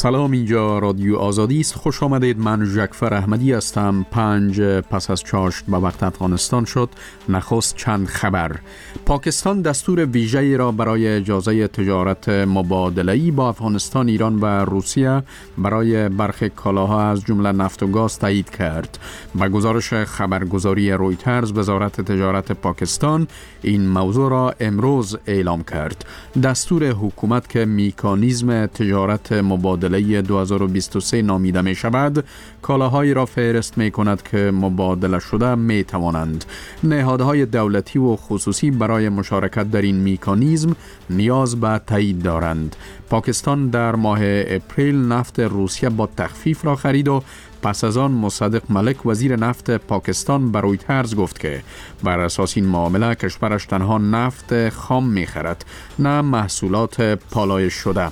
سلام، اینجا رادیو آزادی است. خوش آمدید. من ژکفر احمدی هستم. 5 پس از چاشت به وقت افغانستان شد. نخست چند خبر. پاکستان دستور ویژه‌ای را برای اجازه تجارت مبادله‌ای با افغانستان، ایران و روسیه برای برخی کالاها از جمله نفت و گاز تایید کرد. با گزارش خبرگزاری رویترز، وزارت تجارت پاکستان این موضوع را امروز اعلام کرد. دستور حکومت که مکانیزم تجارت مبادله 2023 نامیده می شود، کالاهایی را فهرست می کند که مبادله شده می توانند. نهادهای دولتی و خصوصی برای مشارکت در این مکانیزم نیاز به تایید دارند. پاکستان در ماه اپریل نفت روسیه با تخفیف را خرید و پس از آن مصدق ملک، وزیر نفت پاکستان، به رویترز گفت که بر اساس این معامله کشورش تنها نفت خام می خرد، نه محصولات پالایش شده.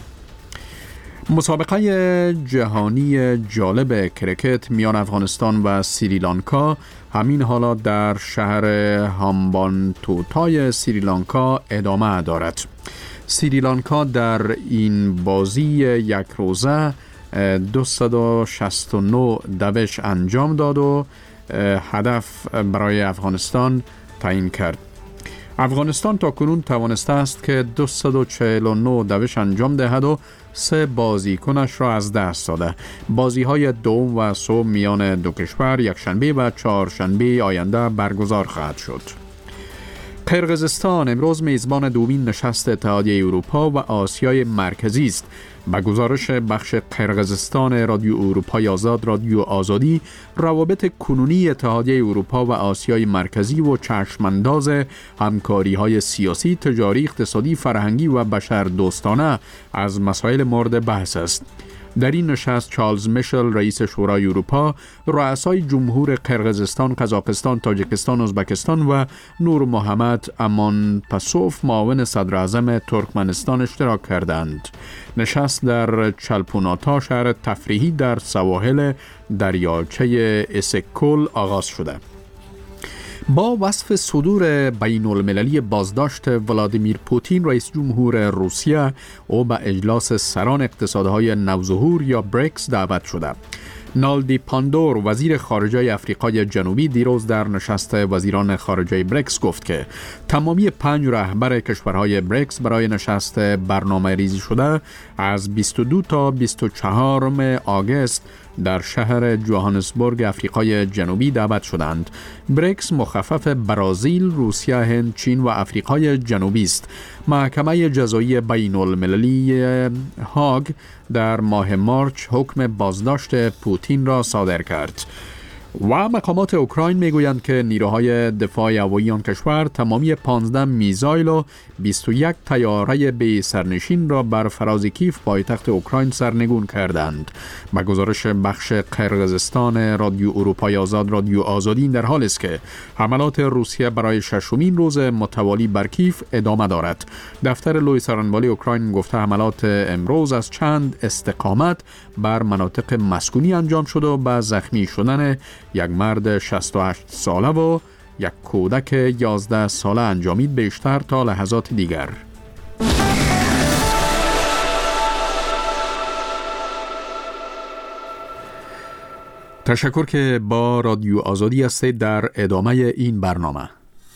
مسابقه جهانی جالب کرکت میان افغانستان و سریلانکا همین حالا در شهر هامبانتوتای سریلانکا ادامه دارد. سریلانکا در این بازی یک روزه 269 دوش انجام داد و هدف برای افغانستان تعیین کرد. افغانستان تا کنون توانسته است که 249 دوش انجام دهد و 3 بازیکنش را از دست داده. بازی‌های دوم و سوم میان دو کشور یکشنبه و چهارشنبه آینده برگزار خواهد شد. قرقیزستان امروز میزبان دومین نشست اتحادیه اروپا و آسیای مرکزی است. با گزارش بخش قرقیزستان رادیو اروپای آزاد، رادیو آزادی، روابط کنونی اتحادیه اروپا و آسیای مرکزی و چشمانداز همکاری‌های سیاسی، تجاری، اقتصادی، فرهنگی و بشردوستانه از مسائل مورد بحث است. در این نشست چارلز میشل، رئیس شورای اروپا، رؤسای جمهور قرقیزستان، قزاقستان، تاجیکستان، ازبکستان و نور محمد امانپسوف، معاون صدر اعظم ترکمنستان اشتراک کردند. نشست در چلپوناتا، شهر تفریحی در سواحل دریاچه اسکول آغاز شده. با وصف صدور بین المللی بازداشت ولادیمیر پوتین، رئیس جمهور روسیه، او به اجلاس سران اقتصادهای نوظهور یا بریکس دعوت شده. نالدی پاندور، وزیر خارجه افریقای جنوبی، دیروز در نشست وزیران خارجه بریکس گفت که تمامی 5 رهبر کشورهای بریکس برای نشست برنامه ریزی شده از 22 تا 24 آگوست در شهر جوهانسبورگ افریقای جنوبی دعوت شدند. بریکس مخفف برزیل، روسیه، هند، چین و افریقای جنوبی است. محکمه جزایی بین المللی هاگ در ماه مارچ حکم بازداشت پوتین را صادر کرد. و مقامات اوکراین میگویند که نیروهای دفاع هوایی آن کشور تمامی 15 میزایل و 21 طیاره بی سرنشین را بر فراز کیف، پایتخت اوکراین، سرنگون کردند. با گزارش بخش قرقیزستان رادیو اروپای آزاد، رادیو آزادی، در حال است که حملات روسیه برای 6مین روز متوالی بر کیف ادامه دارد. دفتر لوی سرانوالی اوکراین گفته حملات امروز از چند استقامت بر مناطق مسکونی انجام شده و به زخمی شدن یک مرد 68 ساله و یک کودک 11 ساله انجامید. بیشتر تا لحظات دیگر. تشکر که با رادیو آزادی هستید در ادامه این برنامه.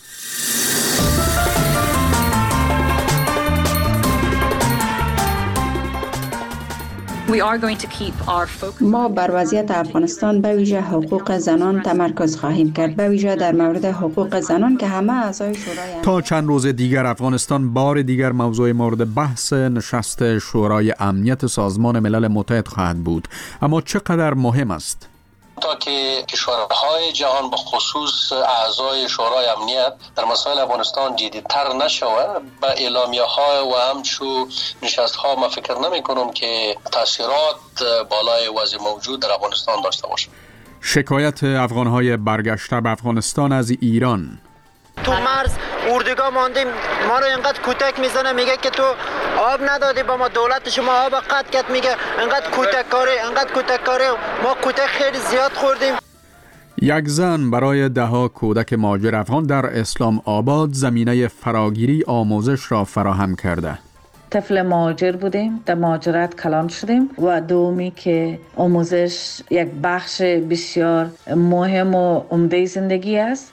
ما بر وضعیت افغانستان به ویژه حقوق زنان تمرکز خواهیم کرد، به ویژه در مورد حقوق زنان که همه اعضای شورای تا چند روز دیگر افغانستان بار دیگر موضوع مورد بحث نشست شورای امنیت سازمان ملل متحد خواهد بود. اما چقدر مهم است؟ تا که کشورهای جهان به خصوص اعضای شورای امنیت در مسائل افغانستان جدی‌تر نشود، به اعلامیه‌ها و همچو نشست‌ها ما فکر نمی‌کنم که تاثیرات بالای وضع موجود در افغانستان داشته باشد. شکایت افغان‌های برگشته به افغانستان از ایران. تو مرز اردوگاه ماندیم، ما رو اینقدر کتک میزنه، میگه که تو آب ندادی با ما، دولت شما آب قطع کرد، میگه اینقدر کتک کاره، ما کتک خیلی زیاد خوردیم. یک زن برای 10 کودک مهاجر افغان در اسلام آباد زمینه فراگیری آموزش را فراهم کرده. طفل مهاجر بودیم، در مهاجرت کلان شدیم و دومی که آموزش یک بخش بسیار مهم و عمده زندگی است.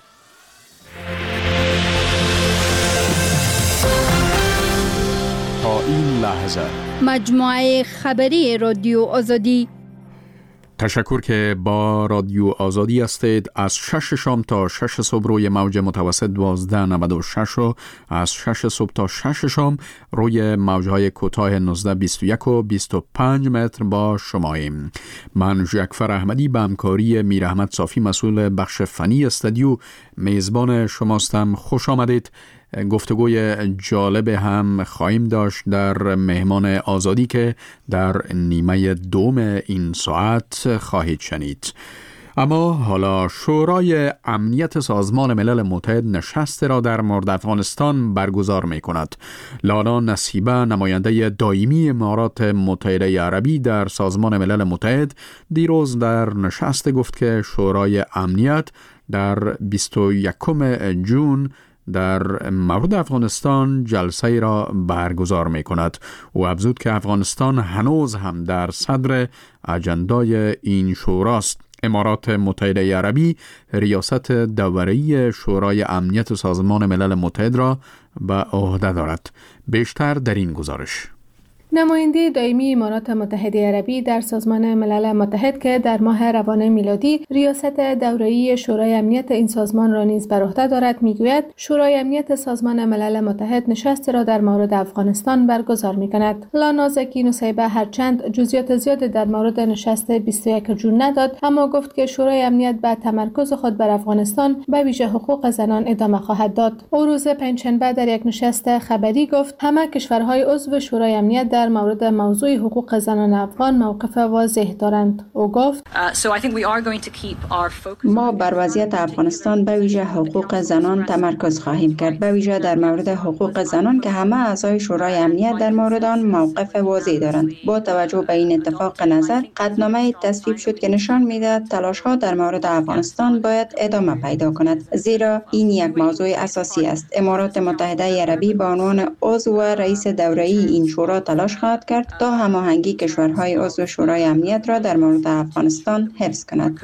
تا این لحظه مجموعه خبری رادیو آزادی. تشکر که با رادیو آزادی هستید. از 6 شام تا 6 صبح روی موج متوسط 1296 و از 6 صبح تا 6 شام روی موجهای کوتاه 1921 و 25 متر با شماییم. من ژکفر احمدی به همکاری میر احمد صافی مسئول بخش فنی استودیو میزبان شماستم. خوش آمدید. گفتگوی جالب هم خواهیم داشت در مهمان آزادی که در نیمه دوم این ساعت خواهید شنید. اما حالا شورای امنیت سازمان ملل متحد نشست را در مورد افغانستان برگزار می کند. لالا نصیبه نماینده دائمی امارات متحده عربی در سازمان ملل متحد دیروز در نشست گفت که شورای امنیت در 21 جون در مورد افغانستان جلسه را برگزار می کند. او افزود که افغانستان هنوز هم در صدر اجندای این شوراست. امارات متحده عربی ریاست دوره‌ای شورای امنیت سازمان ملل متحد را به عهده دارد. بیشتر در این گزارش. نماینده دائمی امارات متحده عربی در سازمان ملل متحد که در ماه روان میلادی ریاست دوره‌ای شورای امنیت این سازمان را نیز بر عهده دارد میگوید شورای امنیت سازمان ملل متحد نشست را در مورد افغانستان برگزار می‌کند. لانا زکی نصیبه هرچند جزئیات زیاد در مورد نشست 21 جون نداد، اما گفت که شورای امنیت به تمرکز خود بر افغانستان به ویژه حقوق زنان ادامه خواهد داد. او روز پنجشنبه در یک نشست خبری گفت همه کشورهای عضو شورای امنیت در مورد موضوع حقوق زنان افغان موقف واضح دارند. او گفت ما بر وضعیت افغانستان به ویژه حقوق زنان تمرکز خواهیم کرد، به ویژه در مورد حقوق زنان که همه اعضای شورای امنیت در مورد آن موقف واضح دارند. با توجه به این اتفاق نظر قطعنامه تصویب شد که نشان می‌دهد تلاش‌ها در مورد افغانستان باید ادامه پیدا کند، زیرا این یک موضوع اساسی است. امارات متحده عربی به عنوان عضو و رئیس دوره‌ای این شورا تلاش خواهد کرد تا هماهنگی کشورهای عضو شورای امنیت را در مورد افغانستان حفظ کند.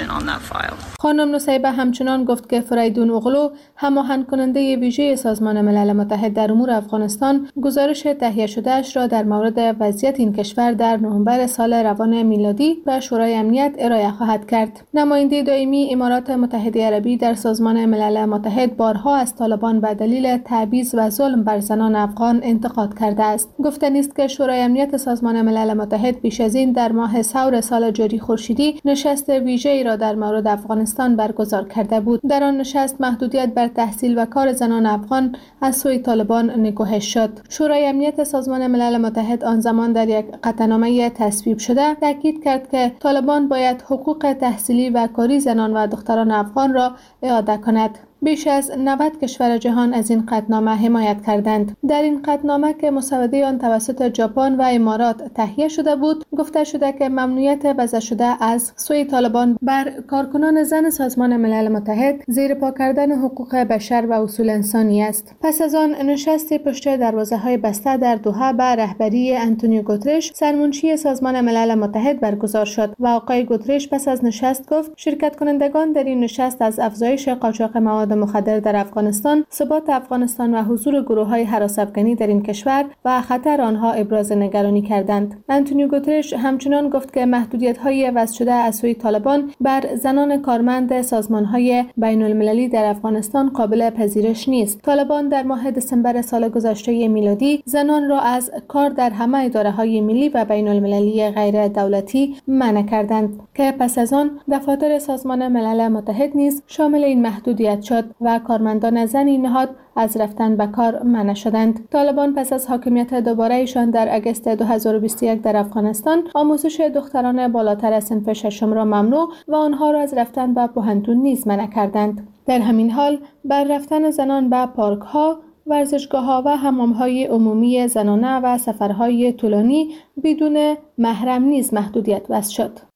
خانم نصیبه همچنان گفت که فریدون اغلو هماهنگ کننده ویژه سازمان ملل متحد در امور افغانستان گزارش تهیه شده‌اش را در مورد وضعیت این کشور در نوامبر سال روان میلادی به شورای امنیت ارائه خواهد کرد. نماینده دائمی امارات متحده عربی در سازمان ملل متحد بارها از طالبان به دلیل تبعیض و ظلم بر زنان افغان انتقاد کرده است. گفته است که شورای امنیت سازمان ملل متحد پیش از این در ماه ثور سال جاری خورشیدی نشست ویژه‌ای را در مورد افغانستان برگزار کرده بود. در آن نشست محدودیت بر تحصیل و کار زنان افغان از سوی طالبان نکوهش شد. شورای امنیت سازمان ملل متحد آن زمان در یک قطعنامه تصویب شده تاکید کرد که طالبان باید حقوق تحصیلی و کاری زنان و دختران افغان را اعاده کند. بیش از 90 کشور جهان از این قطعنامه حمایت کردند. در این قطعنامه که مسوده آن توسط ژاپن و امارات تهیه شده بود، گفته شده که ممنوعیت وضع شده از سوی طالبان بر کارکنان زن سازمان ملل متحد زیر پا کردن حقوق بشر و اصول انسانی است. پس از آن نشست پشت دروازه‌های بسته در دوحه به رهبری آنتونیو گوترش، سرمنشی سازمان ملل متحد برگزار شد و آقای گوترش پس از نشست گفت شرکت کنندگان در این نشست از افزایش قاچاق مواد مخدر در افغانستان، ثبات افغانستان و حضور گروه‌های هراس‌افغانی در این کشور و خطر آنها ابراز نگرانی کردند. آنتونیو گوترش همچنان گفت که محدودیت‌های وضع شده از سوی طالبان بر زنان کارمند سازمان‌های بین‌المللی در افغانستان قابل پذیرش نیست. طالبان در ماه دسامبر سال گذشته میلادی زنان را از کار در همه اداره‌های ملی و بین‌المللی غیر دولتی منع کردند که پس از آن دفاتر سازمان ملل متحد نیز شامل این محدودیت شد و کارمندان زن این نهاد از رفتن به کار منع شدند. طالبان پس از حاکمیت دوباره ایشان در اگست 2021 در افغانستان آموزش دختران بالاتر از صنف ششم را ممنوع و آنها را از رفتن به پوهنتون نیز منع کردند. در همین حال بر رفتن زنان به پارک‌ها، ورزشگاه‌ها و حمام‌های عمومی زنانه و سفرهای طولانی بدون محرم نیز محدودیت وضع شد.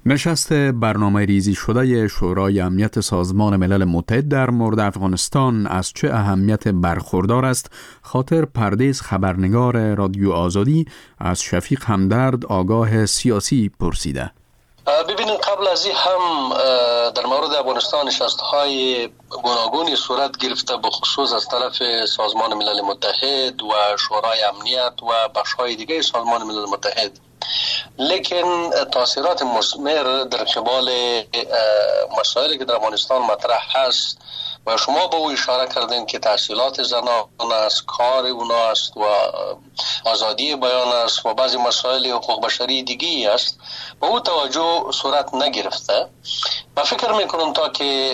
نشست برنامه ریزی شده شورای امنیت سازمان ملل متحد در مورد افغانستان از چه اهمیت برخوردار است، خاطر پردیس خبرنگار رادیو آزادی از شفیق همدرد آگاه سیاسی پرسیده. ببینید، قبل از این هم در مورد افغانستان نشست‌های گوناگونی صورت گرفته، به خصوص از طرف سازمان ملل متحد و شورای امنیت و بخش‌های دیگه سازمان ملل متحد، لیکن تاثیرات مثمر در قبال مسائلی که در افغانستان مطرح هست و شما به او اشاره کردین که تحصیلات زنان است، کار اونا است و آزادی بیان است و بعضی مسائل حقوق بشری دیگی است، به او توجه صورت نگرفته. من فکر میکنم تا که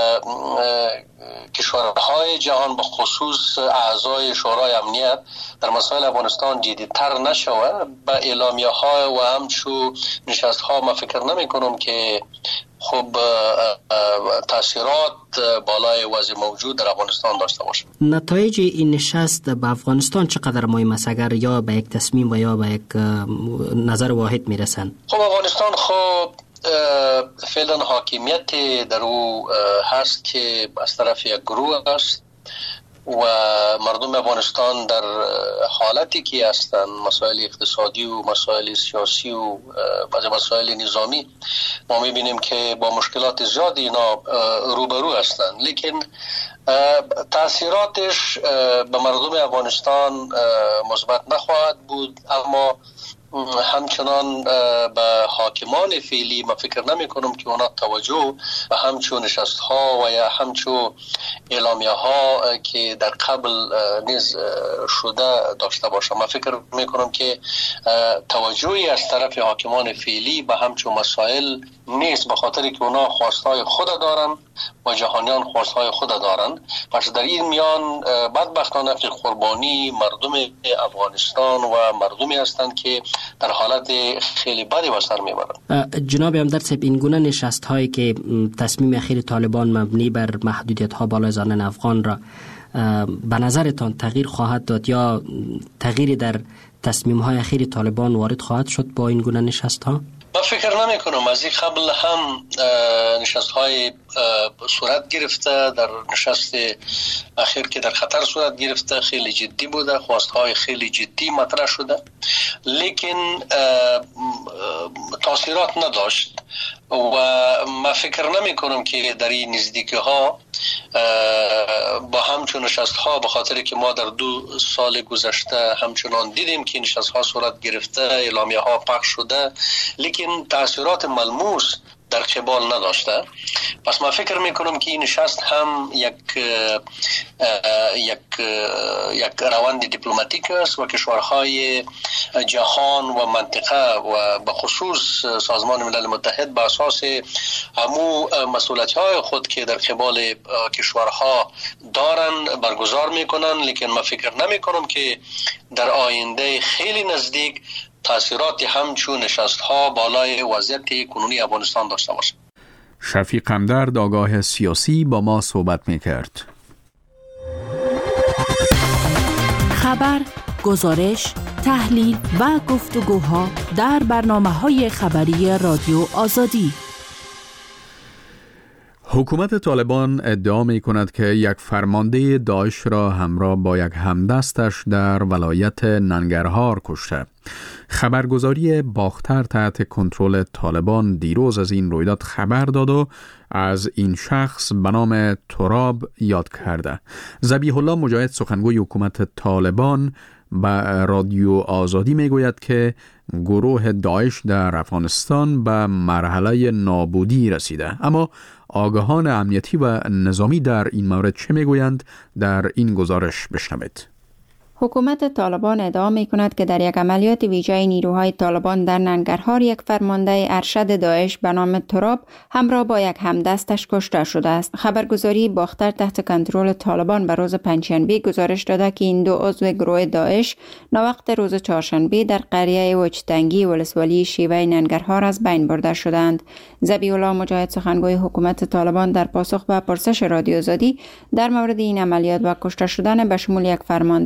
کشورهای جهان به خصوص اعضای شورای امنیت در مسائل افغانستان جدی‌تر نشود به اعلامیه ها و همچون نشست ها، من فکر نمی کنم که خب تاثیرات بالای وضع موجود در افغانستان داشته باشه. نتایج این نشست به افغانستان چقدر مهم است اگر یا به یک تصمیم و یا به یک نظر واحد میرسند؟ خب افغانستان خب فعلا حاکمیت در او هست که از طرف یک گروه است و مردم افغانستان در حالتی که هستند، مسائل اقتصادی و مسائل سیاسی و بعضی مسائل نظامی، ما میبینیم که با مشکلات زیادی اینا روبرو هستند، لیکن تاثیراتش به مردم افغانستان مثبت نخواهد بود. اما همچنان به حاکمان فعلی من فکر نمی کنم که اونا توجه به همچون نشست ها و یا همچون اعلامیه ها که در قبل نیز شده داشته باشه. من فکر می کنم که توجهی از طرف حاکمان فعلی به همچون مسائل نیست، به خاطر که اونا خواستهای خود دارن و جهانیان خواستهای خود دارن. پس در این میان بدبختانه که قربانی مردم افغانستان و مردمی هستند که در حالت خیلی بدی به سر میبرند. جناب همدرد صاحب، این گونه نشست هایی که تصمیم اخیر طالبان مبنی بر محدودیت ها بالای زنان افغان را به نظرتان تغییر خواهد داد یا تغییری در تصمیم های اخیر طالبان وارد خواهد شد با این گونه نشست ها؟ من فکر نمی کنم. از این قبل هم نشست های صورت گرفته، در نشست اخیر که در خطر صورت گرفته خیلی جدی بوده، خواست های خیلی جدی مطرح شده، لیکن تاثیرات نداشت و من فکر نمی کنم که در این نزدیکی ها با همچون نشست ها، به خاطر که ما در 2 سال گذشته همچنان دیدیم که نشست ها صورت گرفته، اعلامیه ها پخش شده، لیکن تاثیرات ملموس در قبال نداشته. پس من فکر میکنم که این نشست هم یک روند دیپلماتیک است و کشورهای جهان و منطقه و به خصوص سازمان ملل متحد به اساس همو مسئولیت‌های خود که در قبال کشورها دارن برگزار میکنن، لیکن من فکر نمیکنم که در آینده خیلی نزدیک تاثیرات همچون نشست ها بالای وضعیت کنونی افغانستان داشته باشه. شفیق همدرد آگاه سیاسی با ما صحبت میکرد. خبر، گزارش، تحلیل و گفتگوها در برنامه‌های خبری رادیو آزادی. حکومت طالبان ادعا می کند که یک فرمانده داعش را همراه با یک همدستش در ولایت ننگرهار کشته. خبرگزاری باختر تحت کنترل طالبان دیروز از این رویداد خبر داد و از این شخص به نام تراب یاد کرده. ذبیح الله مجاهد سخنگوی حکومت طالبان به رادیو آزادی می گوید که گروه داعش در افغانستان به مرحله نابودی رسیده. اما آگاهان امنیتی و نظامی در این مورد چه می گویند؟ در این گزارش بشنوید. حکومت طالبان ادعا می کند که در یک عملیات ویژه نیروهای طالبان در ننگرهار یک فرمانده ارشد داعش به نام تراب همراه با یک همدستش کشته شده است. خبرگزاری باختر تحت کنترل طالبان به روز پنجشنبه گزارش داده که این 2 عضو گروه داعش ناوقت روز چهارشنبه در قریه وچتنگی ولسوالی شیوه ننگرهار از بین برده شدند. ذبیح الله مجاهد سخنگوی حکومت طالبان در پاسخ به پرسش رادیو آزادی در مورد این عملیات و کشته شدن به شمول یک فرمانده ارشد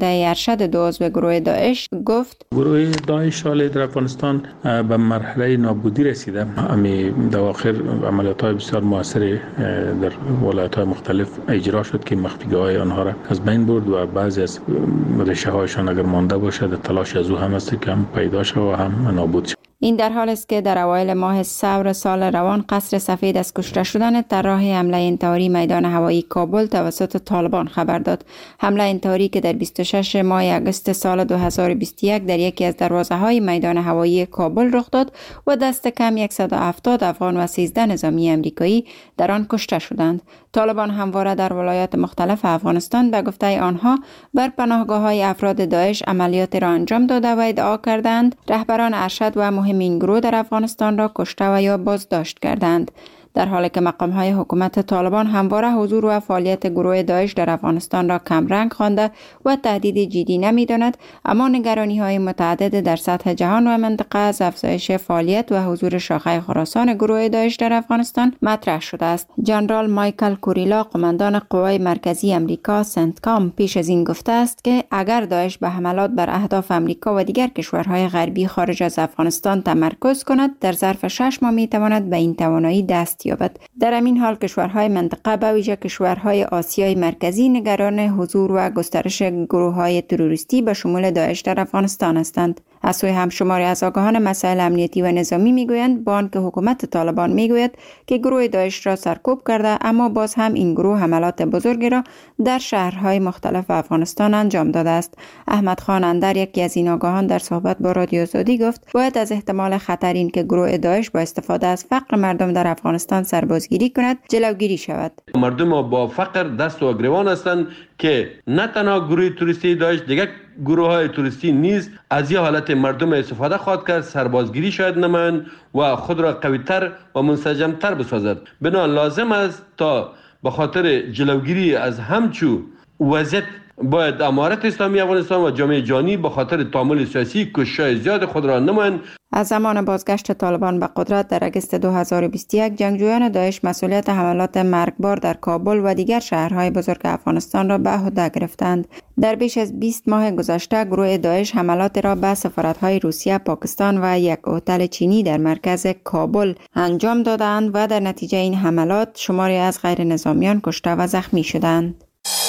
ارشد دو عضو گروه داعش گفت گروه داعش حال در افغانستان به مرحله نابودی رسیده. همین دواخر عملیات‌های بسیار موثر در ولایت‌های مختلف اجرا شد که مخفیگاه‌های آنها را از بین برد و بعضی از ریشه‌هایشان اگر مانده باشد تلاش از او هم است که هم پیدا شود و هم نابود شود. این در حالی است که در اوایل ماه ثور سال روان قصر سفید از کشته شدن طراح حمله انتحاری میدان هوایی کابل توسط طالبان خبر داد. حمله انتحاری که در 26 ماه اگست سال 2021 در یکی از دروازه‌های میدان هوایی کابل رخ داد و دست کم 170 افغان و 13 نظامی امریکایی در آن کشته شدند. طالبان همواره در ولایات مختلف افغانستان به گفته آنها بر پناهگاه‌های افراد داعش عملیات را انجام داده و ادعا کردند رهبران ارشد و مهمین گروه در افغانستان را کشته و یا بازداشت کردند. در حالی که مقام‌های حکومت طالبان همواره حضور و فعالیت گروه داعش در افغانستان را کمرنگ خوانده و تهدید جدی نمی‌داند، اما نگرانی‌های متعدد در سطح جهان و منطقه از افزایش فعالیت و حضور شاخه خراسان گروه داعش در افغانستان مطرح شده است. جنرال مایکل کوریلا، قماندان قوای مرکزی امریکا سنتکام، پیش از این گفته است که اگر داعش به حملات بر اهداف امریکا و دیگر کشورهای غربی خارج از افغانستان تمرکز کند، در ظرف 6 ماه می‌تواند به این توانایی دست یابد. در همین حال کشورهای منطقه به ویژه کشورهای آسیای مرکزی نگران حضور و گسترش گروه‌های تروریستی به شمول داعش در افغانستان هستند. از سوی هم شماری از آگاهان مسائل امنیتی و نظامی میگویند با آنکه حکومت طالبان میگوید که گروه داعش را سرکوب کرده، اما باز هم این گروه حملات بزرگی را در شهرهای مختلف افغانستان انجام داده است. احمد خان اندر، یکی از این آگاهان، در صحبت با رادیو آزادی گفت باید از احتمال خطر این که گروه داعش با استفاده از فقر مردم در افغانستان سربازگیری کند جلوگیری شود. مردم با فقر دست و گریبان هستند که نه تنها گروه توریستی داعش، دیگر گروه های توریستی نیز از این حالت مردم استفاده خواهد کرد، سربازگیری شاید نمایند و خود را قوی‌تر و منسجم‌تر بسازد. بنابراین لازم است تا به خاطر جلوگیری از همچو وضعیت باید امارت اسلامی افغانستان و جامعه جهانی به خاطر تعامل سیاسی کوشش‌های زیاد خود را نمایند. از زمان بازگشت طالبان به قدرت در اگست 2021 جنگجویان داعش مسئولیت حملات مرگبار در کابل و دیگر شهرهای بزرگ افغانستان را به عهده گرفتند. در بیش از 20 ماه گذشته گروه داعش حملات را به سفارت‌های روسیه، پاکستان و یک هتل چینی در مرکز کابل انجام دادند و در نتیجه این حملات شماری از غیر نظامیان کشته و زخمی شدند.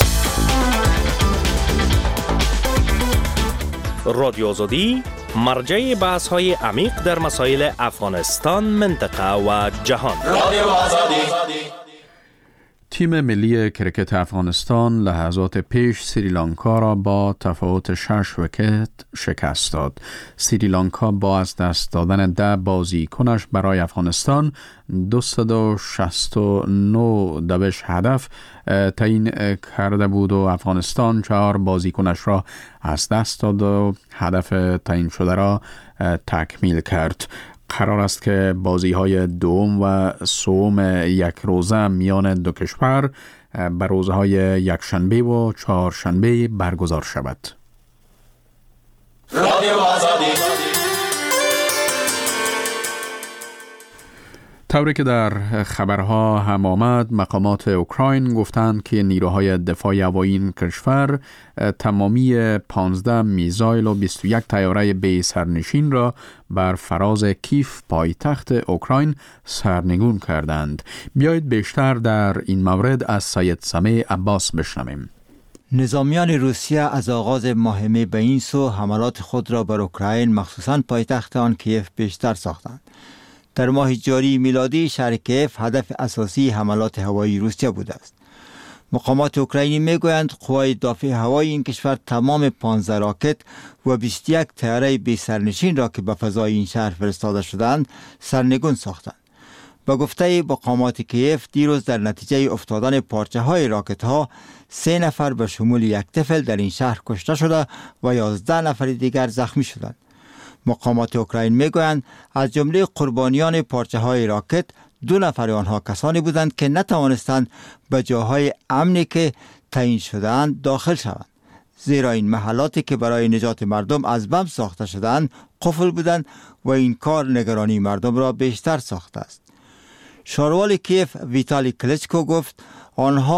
رادیو آزادی مرجع بحث‌های عمیق در مسائل افغانستان، منطقه و جهان. رادیو آزادی. تیم ملی کرکت افغانستان لحظات پیش سریلانکا را با تفاوت 6 ویکت شکست داد. سریلانکا با از دست دادن 10 بازیکنش برای افغانستان 269 دوش هدف تعیین کرده بود و افغانستان 4 بازیکنش را از دست داد و هدف تعیین شده را تکمیل کرد. قرار است که بازی‌های دوم و سوم یک روزه میان دو کشور به روزهای یکشنبه و چهارشنبه برگزار شود. رادیو آزادی. طوری که در خبرها هم آمد، مقامات اوکراین گفتند که نیروهای دفاع هوایی این کشور تمامی 15 میزایل و 21 طیاره بی سرنشین را بر فراز کیف پایتخت اوکراین سرنگون کردند. بیایید بیشتر در این مورد از سید سمیع عباس بشنویم. نظامیان روسیه از آغاز ماه می به این سو حملات خود را بر اوکراین مخصوصاً پایتخت آن کیف بیشتر ساختند. در ماه جاری میلادی شهر کیف هدف اساسی حملات هوایی روسیه بوده است. مقامات اوکراینی میگویند قوای دفاع هوایی این کشور تمام 15 راکت و 21 طیاره بی سرنشین را که به فضای این شهر فرستاده شدند سرنگون ساختند. با گفته مقامات کیف دیروز در نتیجه افتادن پارچه های راکت ها 3 نفر به شمول یک طفل در این شهر کشته شده و 11 نفر دیگر زخمی شدند. مقامات اوکراین میگویند از جمله قربانیان پارچه های راکت 2 نفر آنها کسانی بودند که نتوانستند به جاهای امنی که تعیین شدند داخل شوند، زیرا این محلاتی که برای نجات مردم از بم ساخته شدند قفل بودند و این کار نگرانی مردم را بیشتر ساخته است. شاروال کیف ویتالی کلچکو گفت آنها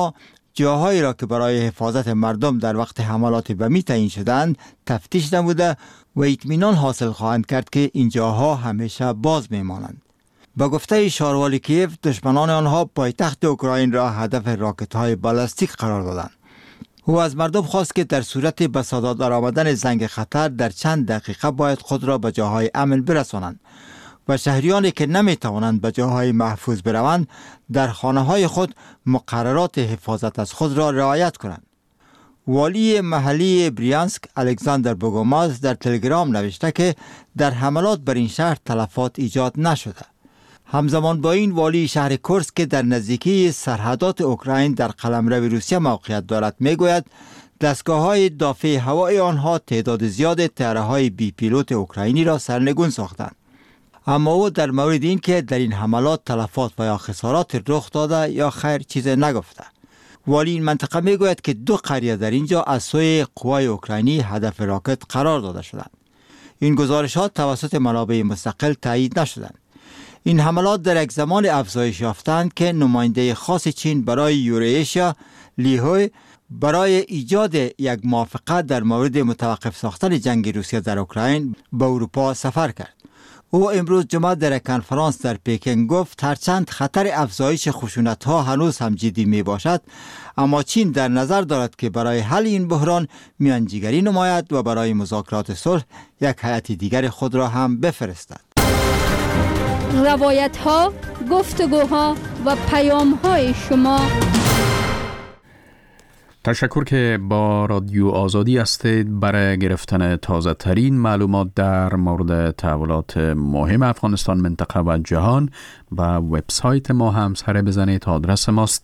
جاهایی را که برای حفاظت مردم در وقت حملات بمی تعیین شدند تفتیش نموده و اطمینان حاصل خواهند کرد که این جاها همیشه باز میمانند. با گفته شاروالی کیف، دشمنان آنها پایتخت اوکراین را هدف راکت‌های بالستیک قرار دادند. او از مردم خواست که در صورت به صدا درآمدن زنگ خطر در چند دقیقه باید خود را به جاهای امن برسانند و شهریانی که نمیتوانند به جاهای محفوظ بروند در خانه‌های خود مقررات حفاظت از خود را رعایت کنند. والی محلی بریانسک الکساندر بوگوماز در تلگرام نوشته که در حملات بر این شهر تلفات ایجاد نشده. همزمان با این والی شهر کورسک که در نزدیکی سرحدات اوکراین در قلمرو روسیه موقعیت دارد میگوید دستگاه‌های دافع هوایی آنها تعداد زیاد طیاره‌های بی پیلوت اوکراینی را سرنگون ساختند. اما او در مورد این که در این حملات تلفات و یا خسارات رخ داده یا خیر چیز نگفته. والی این منطقه میگوید که 2 قریه در اینجا از سوی قوای اوکراینی هدف راکت قرار داده شدند. این گزارشات توسط منابع مستقل تایید نشدند. این حملات در یک زمان افزایش یافتند که نماینده خاص چین برای یوریشیا لیهوی برای ایجاد یک موافقت در مورد متوقف ساختن جنگ روسیه در اوکراین به اروپا سفر کرد. او امروز جمعه در کنفرانس در پکن گفت هرچند خطر افزایش خشونت‌ها هنوز هم جدی می باشد، اما چین در نظر دارد که برای حل این بحران میانجیگری نماید و برای مذاکرات صلح یک هیئت دیگر خود را هم بفرستد. روایت‌ها، گفتگوها و پیام‌های شما. تشکر که با رادیو آزادی هستید برای گرفتن تازه ترین معلومات در مورد تحولات مهم افغانستان، منطقه و جهان. و وبسایت ما هم سر بزنید. آدرس ماست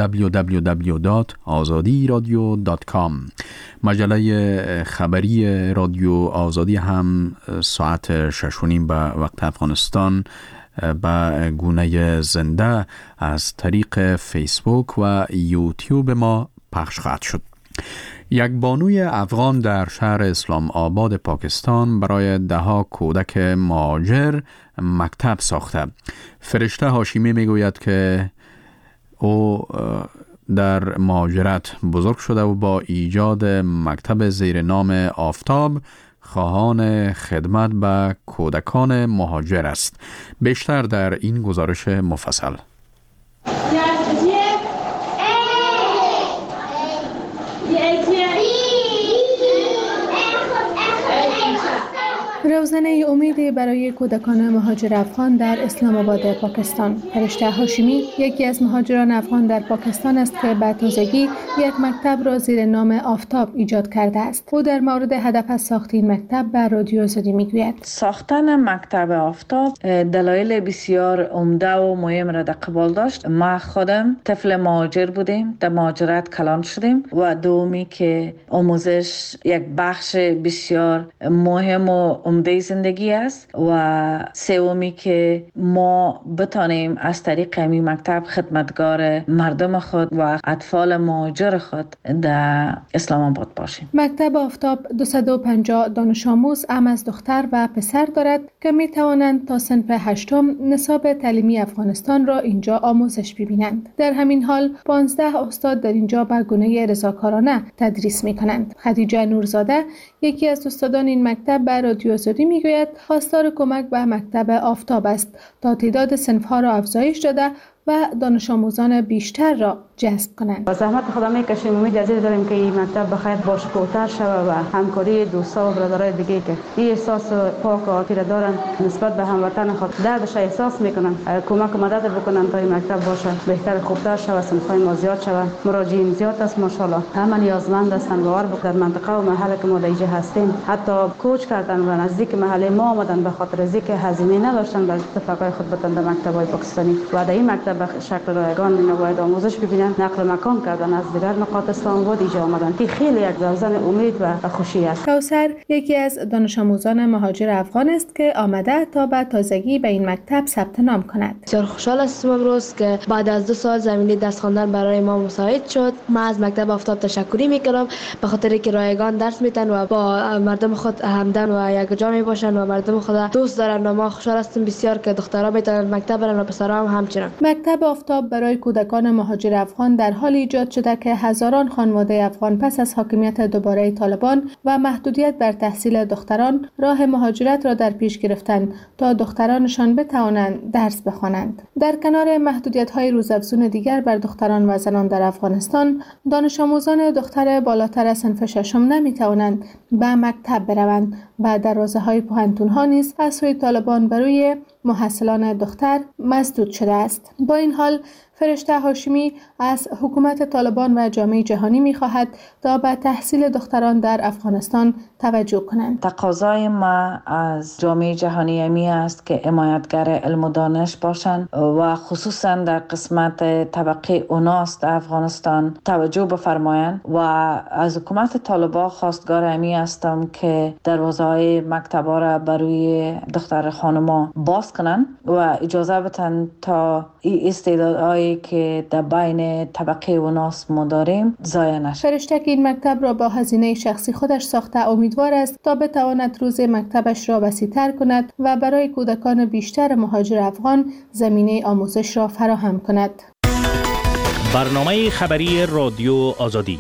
www.azadiradio.com. مجله خبری رادیو آزادی هم ساعت 6:30 به وقت افغانستان به گونه زنده از طریق فیسبوک و یوتیوب ما پخش خواهد شد. یک بانوی افغان در شهر اسلام آباد پاکستان برای 10 کودک مهاجر مکتب ساخته. فرشته هاشمی میگوید که او در مهاجرت بزرگ شده و با ایجاد مکتب زیر نام آفتاب خواهان خدمت به کودکان مهاجر است. بیشتر در این گزارش مفصل. روزنه امید برای کودکان مهاجر افغان در اسلام آباد پاکستان. فرشته هاشمی یکی از مهاجران افغان در پاکستان است که به تازگی یک مکتب را زیر نام آفتاب ایجاد کرده است. او در مورد هدف از ساخت این مکتب به رادیو آزادی میگوید. ساختن مکتب آفتاب دلایل بسیار عمده و مهم را در قبال داشت. ما خودم طفل مهاجر بودیم، در مهاجرت کلان شدیم و دومی که آموزش یک بخش بسیار مهم و عمده زندگی است و سومی که ما بتانیم از طریق این مکتب خدمتگار مردم خود و اطفال مهاجر خود در اسلام آباد باشیم. مکتب آفتاب 250 دانش آموز ام از دختر و پسر دارد که می توانند تا صنف 8 نصاب تعلیمی افغانستان را اینجا آموزش ببینند. در همین حال 15 استاد در اینجا به گونه رضاکارانه تدریس می کنند. خدیجه نورزاده یکی از استادان این مکتب به رادیو آزادی میگوید خواستار کمک به مکتب آفتاب است تا تعداد صنف‌ها را افزایش داده و دانش آموزان بیشتر را جذب کنند. با زحمت خدا میکشیم، امید از این داریم که این مکتب بخیر باشکوه‌تر شود و همکاری دوستا و برادرای دیگه که این احساس پاک و عاطفی را دارند نسبت به هموطن خود دردش احساس میکنن، کمک و مدد بکنن تا این مکتب باشه بهتر خوبتر شود، صنف‌های ما زیاد شود، مراجعین زیاد است ماشاءالله، همه نیازمند هستند. باور بکنید در منطقه و محله که ما در اینجا هستیم حتی کوچ کردن و نزدیک محله ما آمدن به خاطر از اینکه هزینه نداشتن برای رفقای خود بتن در مکتب‌های پاکستانی و در این مکتب به شکل رایگان اینا باید آموزش ببینن، نقل مکان کردن از دیگر نقاط اسلام آباد اینجا آمدن که خیلی یک روزن امید و خوشی است. کوثر یکی از دانش آموزان مهاجر افغان است که آمده تا به تازگی به این مکتب ثبت نام کند. بسیار خوشحال هستم امروز که بعد از 2 سال زمینه درس خواندن برای ما مساعد شد. من از مکتب آفتاب تشکری میکنم به خاطر که رایگان درس میدن و با مردم خود همدم و یک جا میباشن و مردم خود دوست دارن و ما خوشحال هستیم بسیار که دخترها میتونن مکتب برن و پسرها هم همچنین. مکتب مکتب آفتاب برای کودکان مهاجر افغان در حال ایجاد شده که هزاران خانواده افغان پس از حاکمیت دوباره طالبان و محدودیت بر تحصیل دختران راه مهاجرت را در پیش گرفتند تا دخترانشان بتوانند درس بخوانند. در کنار محدودیت‌های روزافزون دیگر بر دختران و زنان در افغانستان، دانش آموزان دختر بالاتر از صنف ششم نمی‌توانند به مکتب بروند و دروازه‌های پوهنتون‌ها نیز از سوی طالبان برای محصلان دختر مسدود شده است. با این حال فرشته هاشمی از حکومت طالبان و جامعه جهانی می‌خواهد تا به تحصیل دختران در افغانستان توجه کنند. تقاضای ما از جامعه جهانی امی است که حمایتگر علم و دانش باشند و خصوصا در قسمت طبقه اوناس در افغانستان توجه بفرمایند و از حکومت طالبان خواستگار امی هستم که دروازه‌های مکتب‌ها را برای دختر خانم‌ها باز کنند و اجازه بدن تا این استعدادهای که در بین طبقه اوناس ما داریم ضایع نشد. فرشته که این مکتب را با هزینه شخصی خودش ساخته امیدوار است تا بتواند روز مکتبش را وسیع‌تر کند و برای کودکان بیشتر مهاجر افغان زمینه آموزش را فراهم کند. برنامه خبری رادیو آزادی.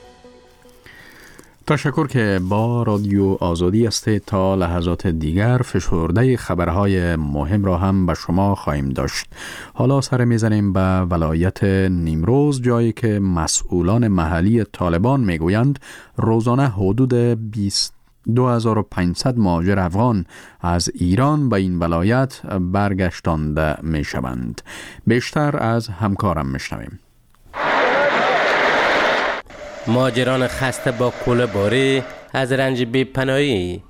تشکر که با رادیو آزادی هستید. تا لحظات دیگر فشرده خبرهای مهم را هم به شما خواهیم داشت. حالا سر میزنیم به ولایت نیمروز، جایی که مسئولان محلی طالبان میگویند روزانه حدود 22,500 مهاجر افغان از ایران به این ولایت برگشتانده می شوند. بیشتر از همکارم میشنویم. مهاجران خسته با کوله باری از رنج بی‌پناهی.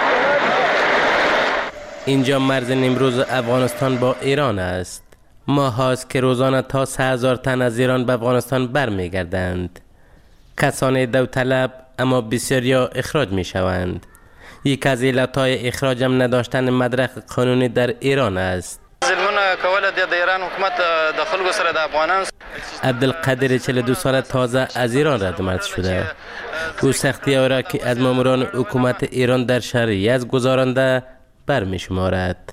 اینجا مرز نیمروز افغانستان با ایران است. ماه هاست که روزانه تا 3,000 تن از ایران به افغانستان برمیگردند. کسان داوطلب اما بسیاریا اخراج می شوند. یک از علتهای اخراج هم نداشتن مدرک قانونی در ایران است. ظلمونه کوله د ایران حکومت د خلکو سره د افغانان. عبدالقادر 42 ساله تازه از ایران رد شده. او سختی‌ها را که از ماموران حکومت ایران در شهر یزد گذارنده برمی شمارد.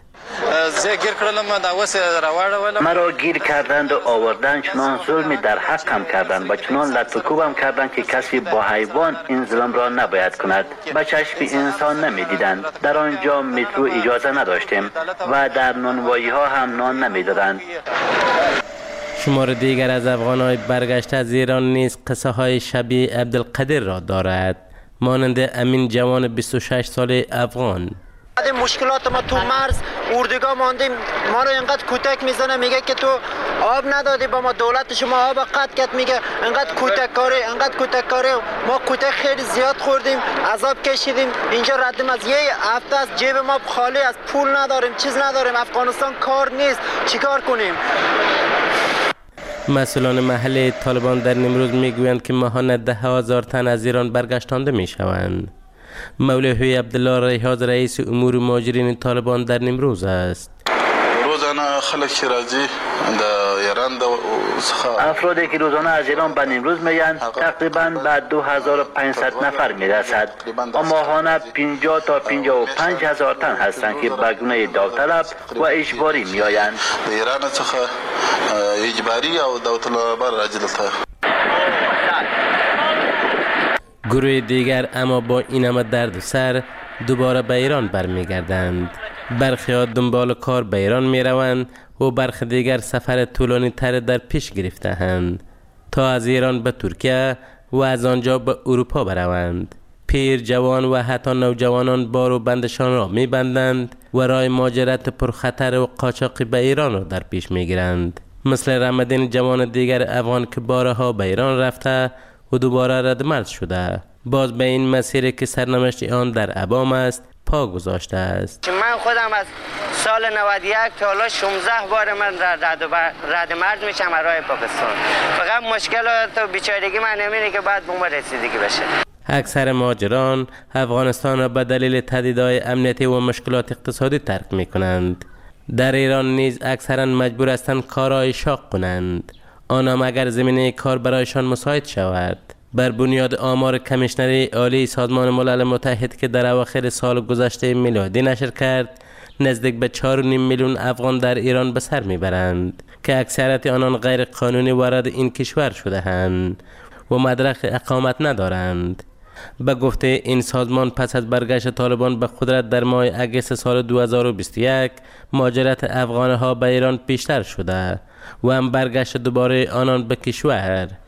مرا گیر کردند و آوردند، چنان ظلمی در حقم کردند و چنان لطف‌وکوبم کردند که کسی با حیوان این ظلم را نباید کند. به چشم انسان نمی‌دیدند. در آنجا مترو اجازه نداشتیم و در نانوایی‌ها هم نان نمی‌دادند. شمار دیگر از افغان‌های برگشته از ایران نیز قصه های شبیه عبدالقادر را دارد، مانند امین جوان 26 ساله افغان. مشکلات ما تو مرز اردوگاه ماندیم، ما رو اینقدر کتک میزنه، میگه که تو آب ندادی با ما، دولت شما آب قطع کرد، میگه اینقدر کتک کاری ما کتک خیلی زیاد خوردیم، عذاب کشیدیم. اینجا ردیم از یه هفته از جیب ما خالی، از پول نداریم، چیز نداریم، افغانستان کار نیست، چیکار کنیم؟ مسئولان محلی طالبان در نیمروز میگویند که ماهانه 10,000 تن از ایران برگشتانده میشوند. مولوی عبدالله ریاض رئیس امور مهاجرین طالبان در نیمروز است. روزانه خلک راځي د ایران افرادی که روزانه از ایران به نیمروز میآیند تقریبا به 2,500 نفر میرسد. ماهانه 50 تا 55,000 تن هستند که به گونه داوطلب و اجباری میآیند. د ایران څخه اجباری او داوطلب راځي. گروه دیگر اما با این همه درد و سر دوباره به ایران برمیگردند. برخی ها دنبال کار به ایران می روند و برخی دیگر سفر طولانی تر در پیش گرفته‌اند تا از ایران به ترکیه و از آنجا به اروپا بروند. پیر، جوان و حتی نوجوانان بار و بندشان را می بندند و راه مهاجرت پرخطر و قاچاقی به ایران را در پیش می گیرند. مثل رمدین جوان دیگر افغان که بارها به ایران رفته و دوباره ردمرد شده، باز به این مسیری که سرنوشت آن در ابهام است پا گذاشته است. من خودم از سال 91 تا حالا 16 بار من ردمرد میشم از راه پاکستان. فقط مشکلات و بیچارگی من نمیره که بعد به ما رسیدگی بشه. اکثر مهاجران افغانستان را به دلیل تهدیدهای امنیتی و مشکلات اقتصادی ترک میکنند. در ایران نیز اکثرا مجبور هستند کارهای شاق کنند، آنها اگر زمینه کار برایشان مساعد شود. بر بنیاد آمار کمیشنری عالی سازمان ملل متحد که در اواخر سال گذشته میلادی نشر کرد، نزدیک به 4.5 میلیون افغان در ایران به سر میبرند که اکثریت آنان غیر قانونی وارد این کشور شده‌اند و مدرک اقامت ندارند. به گفته این سازمان پس از برگشت طالبان به قدرت در ماه اگست سال 2021 مهاجرت افغان‌ها به ایران بیشتر شده و هم برگشت دوباره آنان به کشور.